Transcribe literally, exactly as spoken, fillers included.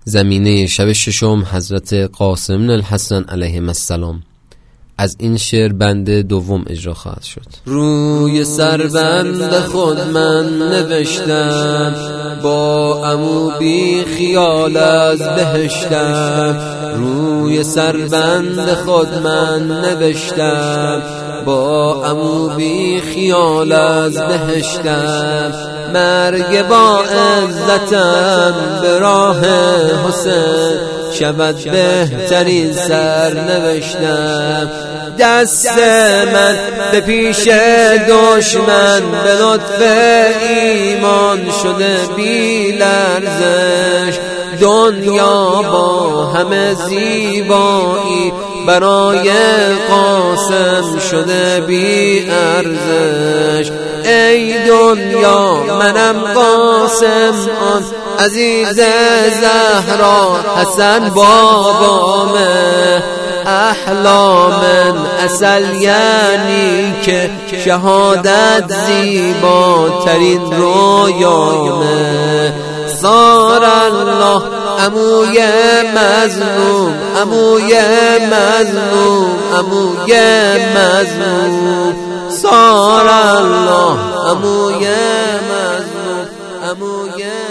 زمینه شب ششم حضرت قاسم بن الحسن علیه السلام. از این شعر بند دوم اجرا خواهد شد. روی سربند خود من نوشتم، با عمو بی خیال از بهشتم. روی سربند خود من نوشتم، با عمو بی خیال از بهشتم. مرگ با عزتم به راه حسین، شود بهترین سر نوشتم. دست من به پیش دشمن به لطف ایمان شده بی لرزش. دنیا با همه زیبایی برای قاسم شده بی ارزش. ای دنیا منم قاسم آن عزیز زهرا، حسن بابامه. احلام اصل یعنی که شهادت زیباترین رویامه. صار الله عموی مظلوم، عموی مظلوم، عموی مظلوم. صار الله عموی مظلوم، عموی